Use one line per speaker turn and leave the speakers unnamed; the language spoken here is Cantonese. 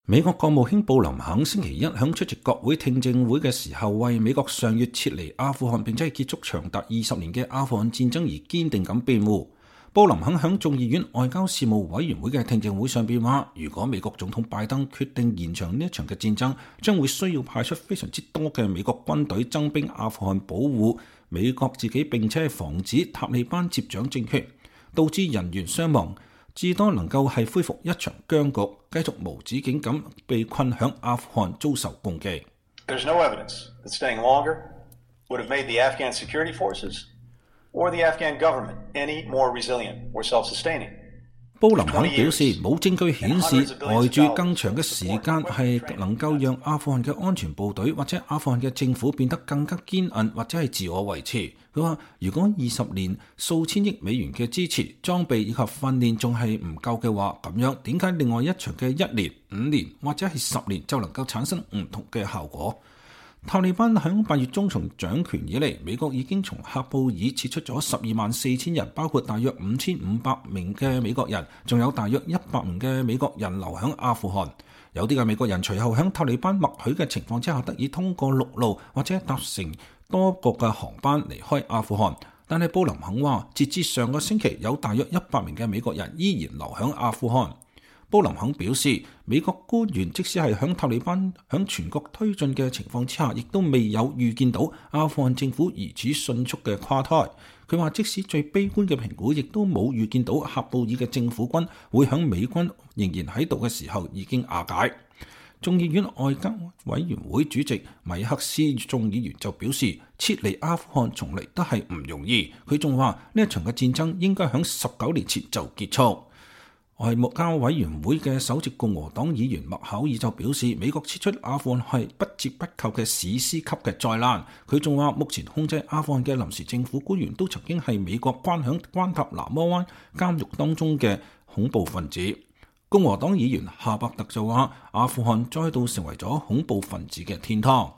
美國國務卿布林肯星期一響出席國會聽證會嘅時候，為美國上月撤離阿富汗並且結束長達20年嘅阿富汗戰爭而堅定咁辯護。布林肯響眾議院外交事務委員會嘅聽證會上邊話，如果美國總統拜登決定延長呢一場嘅戰爭，將會需要派出非常之多嘅美國軍隊增兵阿富汗，保護美國自己，並且防止塔利班接掌政權，導致人員傷亡，至多能夠係恢復一場僵局，繼續無止境咁被困響阿富汗遭受攻擊。
There's no evidence that staying longer would have made the Afghan security forces or the Afghan government any more resilient or self-sustaining.
布林肯表示，冇證據顯示呆住更長嘅時間係能夠讓阿富汗嘅安全部隊或者阿富汗嘅政府變得更加堅韌或者係自我維持。佢話，如果20年數千億美元嘅支持、裝備以及訓練仲係唔夠嘅話，咁樣點解另外一場嘅1年、5年或者係10年就能夠產生唔同嘅效果？塔利班喺8月中從掌權以嚟，美國已經從喀布爾撤出咗124000人，包括大約5500名嘅美國人，仲有大約100名嘅美國人留喺阿富汗。有啲嘅美國人隨後喺塔利班默許嘅情況之下，得以通過陸路或者搭乘多國嘅航班離開阿富汗。但係布林肯話，截至上個星期，有大約100名嘅美國人依然留喺阿富汗。布林肯表示，美國官員即使係響塔利班響全國推進嘅情況之下，亦都未有預見到阿富汗政府如此迅速嘅垮台。佢話，即使最悲觀嘅評估，亦都冇預見到喀布爾嘅政府軍會響美軍仍然喺度嘅時候已經瓦解。眾議院外交委員會主席米克斯眾議員就表示，撤離阿富汗從嚟都係唔容易。佢仲話，呢一場嘅戰爭應該響19年前就結束。外交委員會嘅首席共和黨議員麥考爾就表示，美國撤出阿富汗係不折不扣嘅史詩級嘅災難。佢仲話，目前控制阿富汗嘅臨時政府官員都曾經係美國關響關塔那摩灣監獄當中嘅恐怖分子。共和黨議員夏伯特就話，阿富汗再度成為咗恐怖分子嘅天堂。